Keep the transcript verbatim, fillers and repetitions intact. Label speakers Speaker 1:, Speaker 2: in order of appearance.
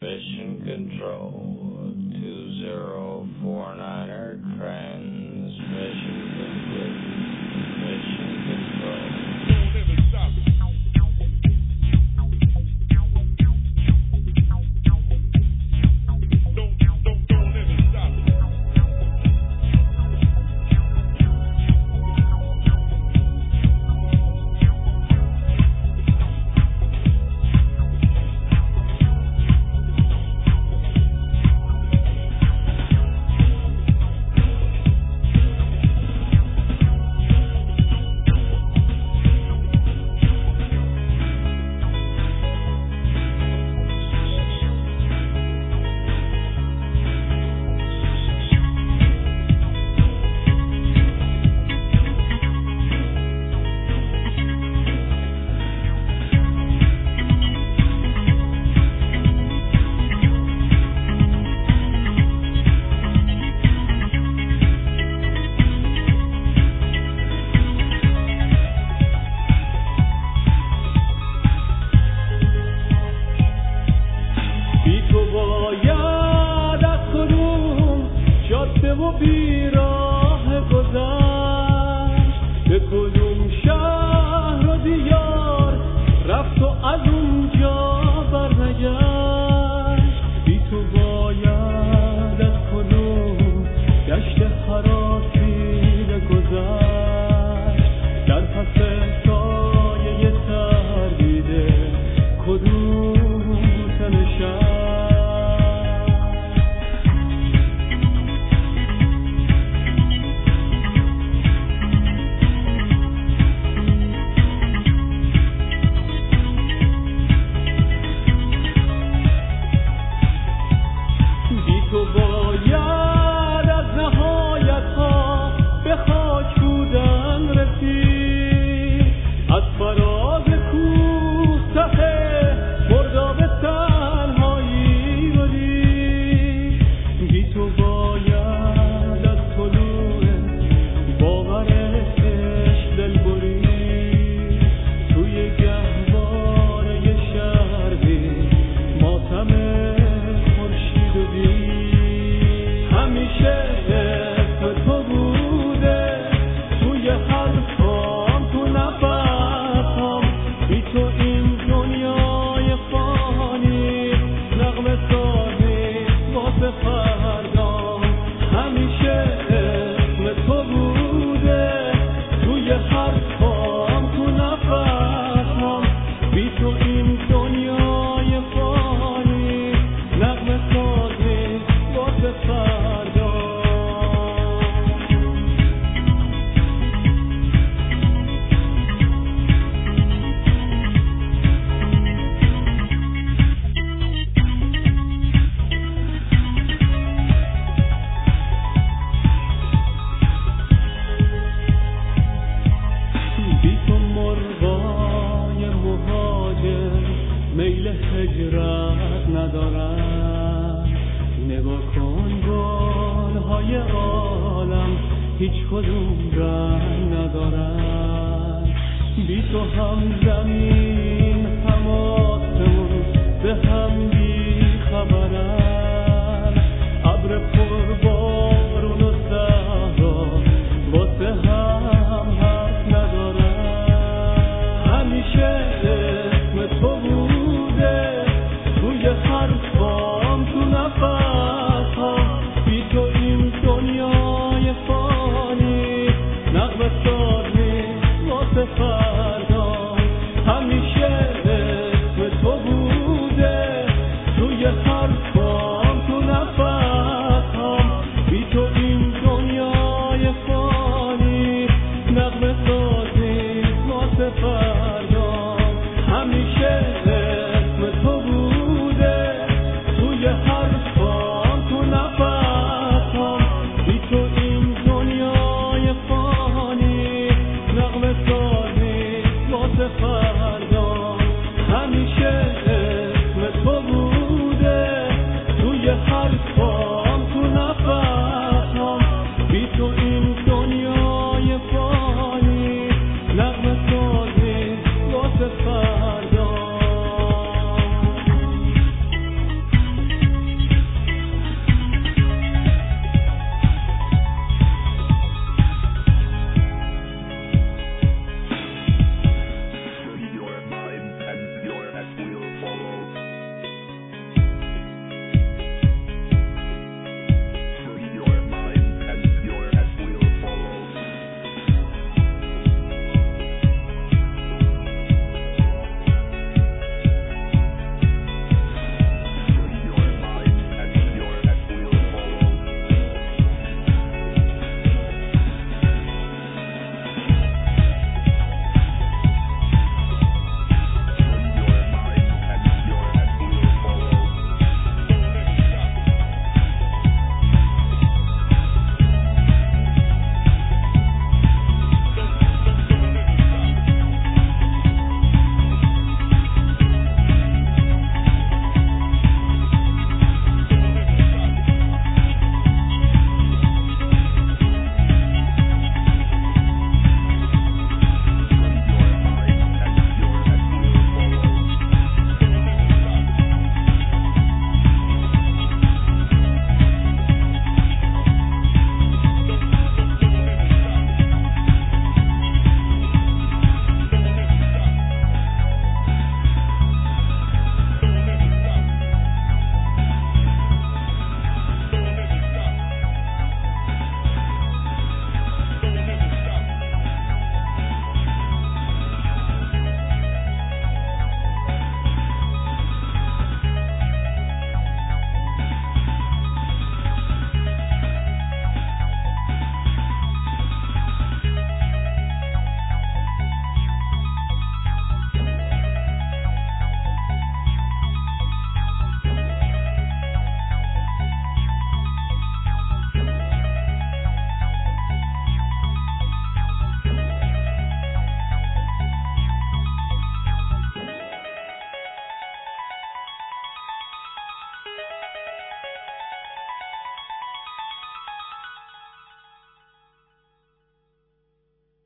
Speaker 1: Mission control, two zero four nine er transmission complete. Mission control. Don't ever stop. Don't, don't, don't ever stop. و بیراه گذشت به کدوم شهر و دیار رفت و از اونجا برنگشت بی تو باید از کدوم گشت حراسی گذشت در پس سایه تردیده کدوم تنشست تو باید از نهایت ها به خاک بودن رسید از فراز کوه ته مرداب تنهایی رو دید بی تو باید از طلوع باور عشق دل برید توی گهواره شرقی ماتم خورشید و دید همیشه اسم تو بوده توی حرفام تو نفسام بی تو این دنیای فانی نغمه سازی واسه فردام همیشه اسم تو بوده توی حرفام تو نفسام بی تو این دنیای فانی نغمه سازی واسه فردام بی تو مرغای مهاجر میل هجرت ندارن نگاه کن گلهای عالم هیچ کدوم رنگ ندارن بی تو هم زمین